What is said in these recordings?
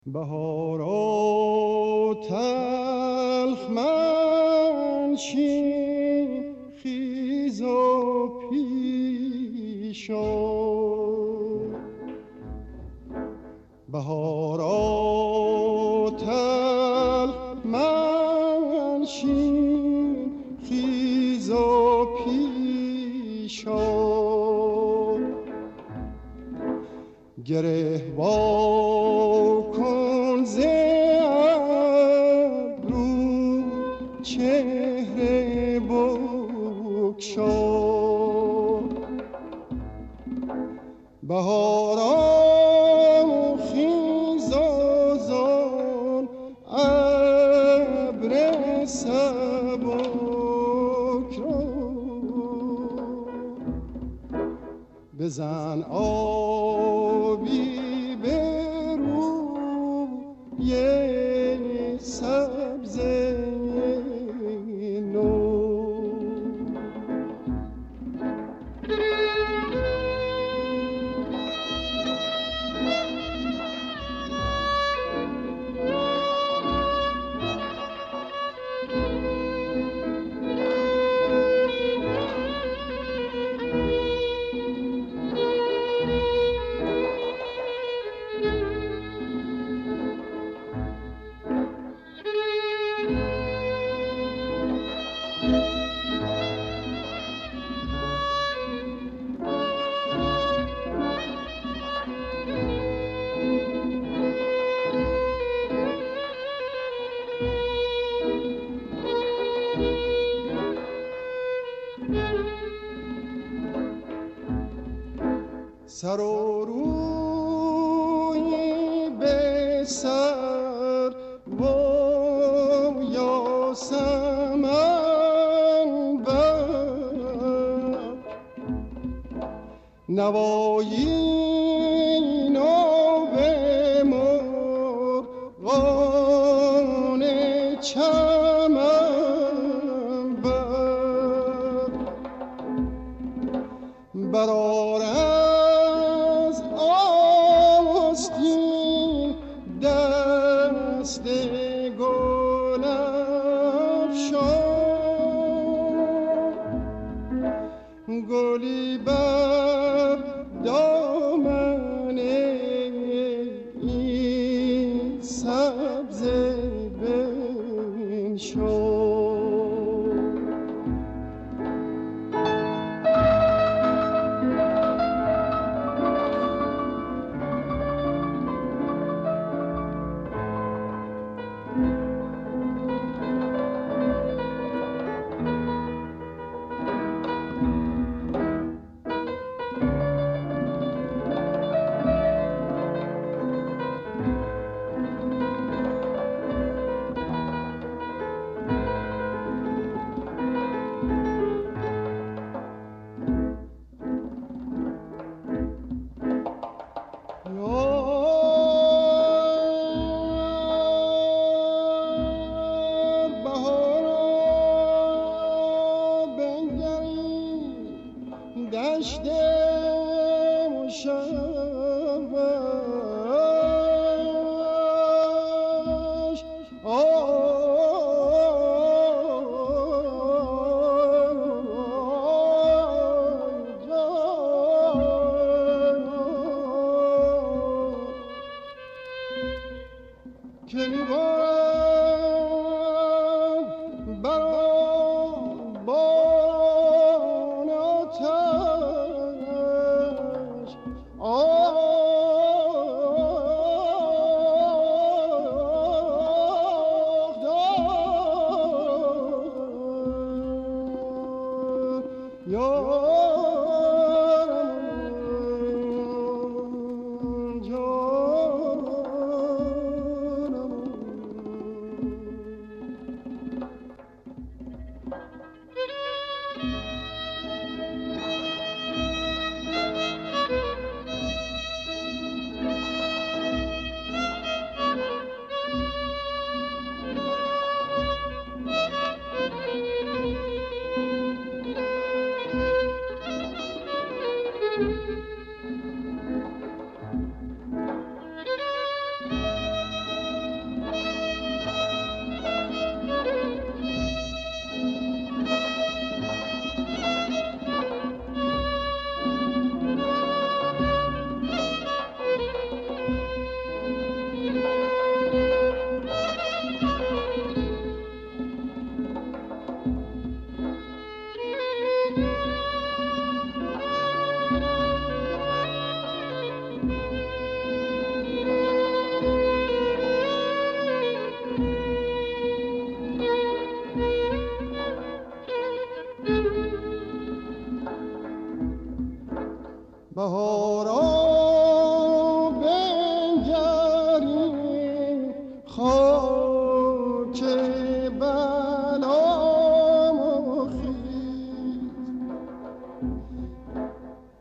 بهارا تلخ منشین خیز و پیش آی. بهارا تلخ منشین خیز و پیش آی. گره وا کن ز ابرو چهره بگشا. بهارا خیز آن ابر سبک را بزن آبی به روی سبزه نو. سر و روی به سر و یاسمن بر نوایی نو به مرغان چمن بر برآر از آستین دست گل افشان. گلی بر دامن این سبزه بنشان. دشت مشوش که میبارد برام باران آتش.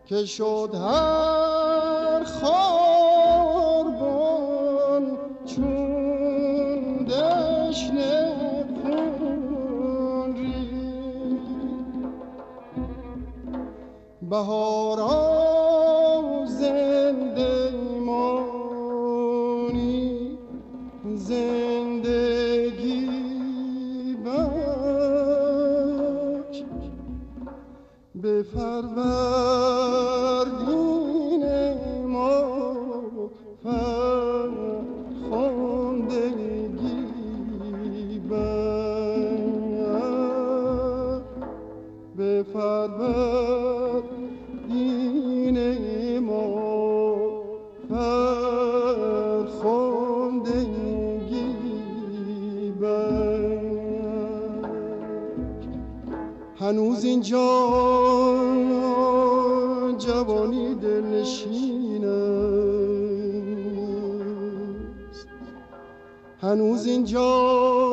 که شد هر خاربان چون دشنه خون ریخت. بهارا زنده مانی زندگی بخش به فروردین ما فرخندگی بخش به فروردین ما فرخندگی بخش. هنوز اینجا جوانی دلنشین است، هنوز اینجا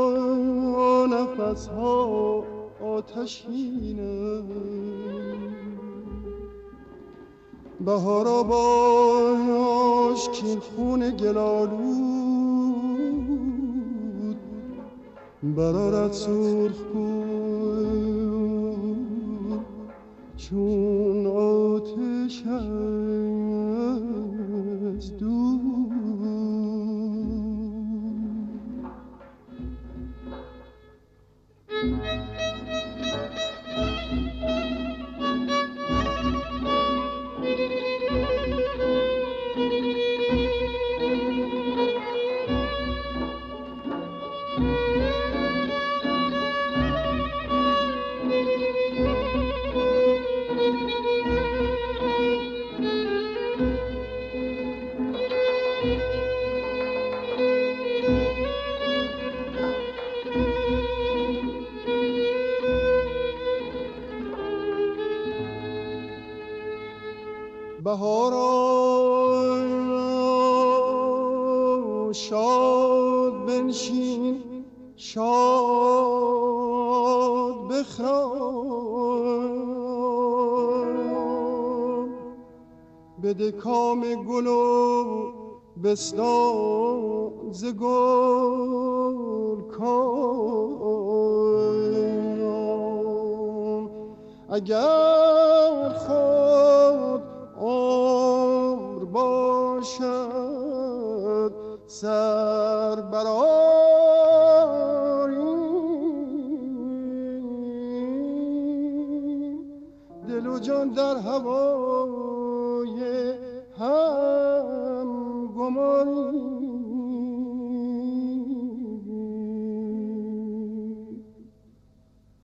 نفس‌ها آتشین است. بهارا باش کین خون گلالود برارت سرخ کن چون آتش از دود. بهارا شاد بنشین شاد بخرام، بده کام گل و بستان ز گل کام. اگر خود عمر باشد سر برآریم، دل و جان در هوای هم گماریم.